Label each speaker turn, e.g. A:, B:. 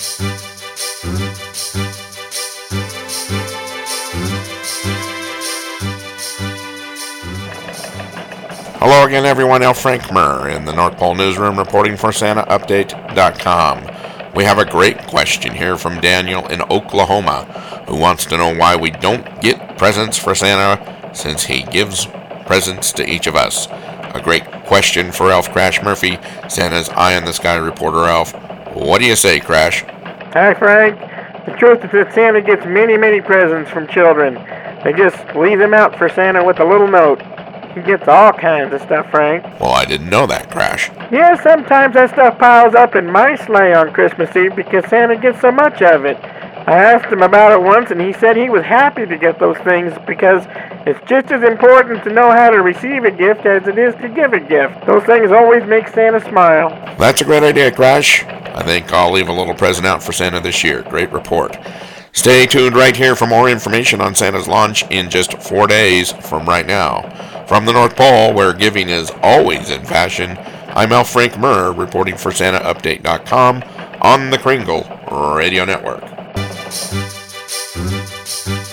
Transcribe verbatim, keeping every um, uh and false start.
A: Hello again, everyone. L. Frank Murr in the North Pole Newsroom reporting for Santa Update dot com. We have a great question here from Daniel in Oklahoma, who wants to know why we don't get presents for Santa since he gives presents to each of us. A great question for Elf Crash Murphy, Santa's Eye in the Sky reporter Elf. What do you say, Crash?
B: Hi, Frank. The truth is that Santa gets many, many presents from children. They just leave them out for Santa with a little note. He gets all kinds of stuff, Frank.
A: Well, I didn't know that, Crash.
B: Yeah, sometimes that stuff piles up in my sleigh on Christmas Eve because Santa gets so much of it. I asked him about it once, and he said he was happy to get those things because it's just as important to know how to receive a gift as it is to give a gift. Those things always make Santa smile.
A: That's a great idea, Crash. I think I'll leave a little present out for Santa this year. Great report. Stay tuned right here for more information on Santa's launch in just four days from right now. From the North Pole, where giving is always in fashion, I'm L. Frank Murr reporting for Santa Update dot com on the Kringle Radio Network.